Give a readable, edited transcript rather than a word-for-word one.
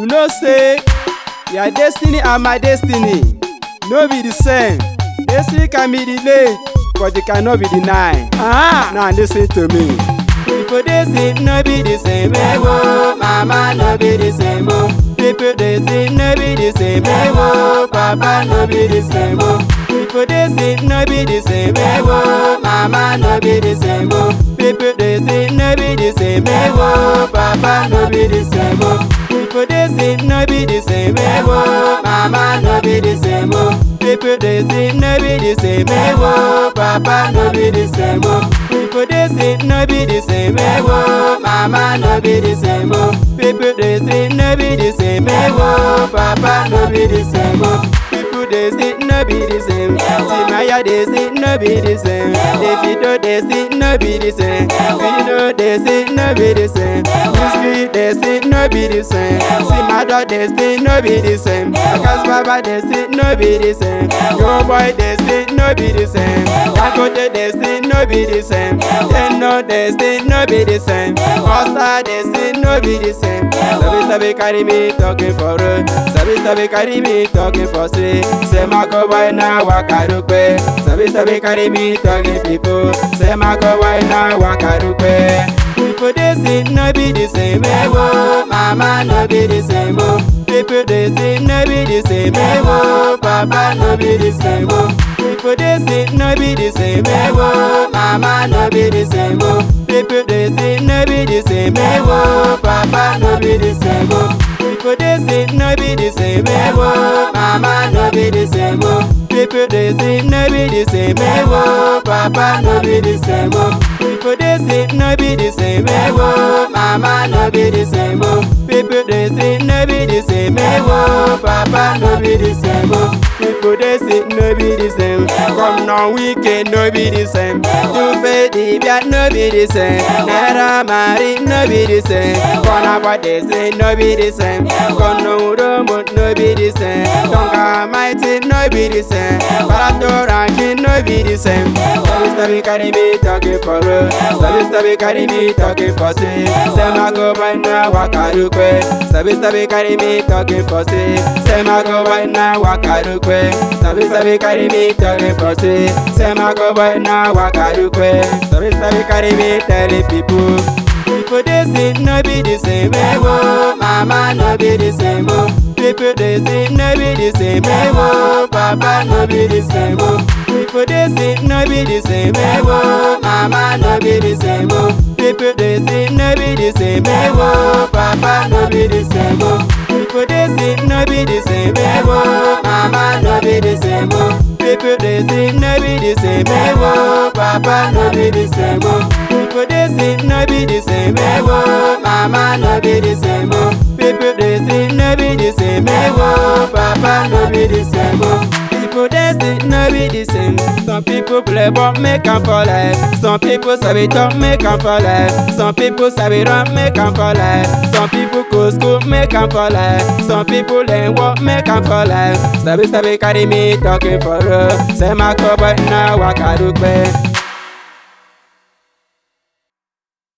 know say your destiny and my destiny no be the same. Destiny can be delayed, but it cannot be denied. Now listen to me. People they say no be the same, mama no be the same, people they say no be the same, papa no be the same, people they say no be the same, mama no be the same, people they say no be the same, papa no be the same, people they say no be the same, mama no be the same, people they say no be the same, papa no be the same, people they say no be the same, mama no be the same, people they say no be the same, papa no be the same, people they say no be the same, Timaya they say no be the same, Davido they say no be the same, Vino they say no be the same, Whiskey they say no be the same, Simado they say no be the same, Akas Baba they say no be the same, Yo Boy they say no be the same, Dakote they say no be the same, Teno they say no be the same, Osa they say no be the same. Sabi carry me talking for her, sabi carry me talking for say Mako boy na wakarupe. Sabi carry me talking people, say Mako boy na wakarupe. People they say no be the same, mama no be the same, people they say no be the same, papa no be the same, people they say no be the same, mama no be the same, people they say no be the same, papa no be the same, people they say no be the same, mama no be the same, people they say no be the same, papa no be the same, people they say no be the same, mama no be the same, people they say no be the same, papa no be the same, people they say no be the same, come now weekend no be the same, you fade the no be the same, Naira Mari no be the same, Kona what they say no be the same, Kono Udomo no be the same, Tonga Mighty no be the same, Barato Ranking no be the same. Sabi carry me talking for her, sabi carry me talking for say Mako boy na wakarupe. Sabi carry me talking for say Mako boy na wakarupe. Sabi carry me talking for say Mako boy na wakarupe. Sabi carry me telling people. People they say no be the same, mama no be the same, people they say no be the same, papa no be the same, people they say no be the same, mama no be the same, people they say no be the same, papa no be the same, people they say no be the same, mama no be the same, people they say no be the same, papa no be the same, people they say no be the same, mama no be the same, people they say no be the same, papa no be the same, people they say no be the same. Some people play but make am for life, some people sabi talk make am for life, some people sabi run make am for life, some people go school make am for life, some people learn work make am for life. Sabi carry me talking for her, say Mako boy na wakarupe.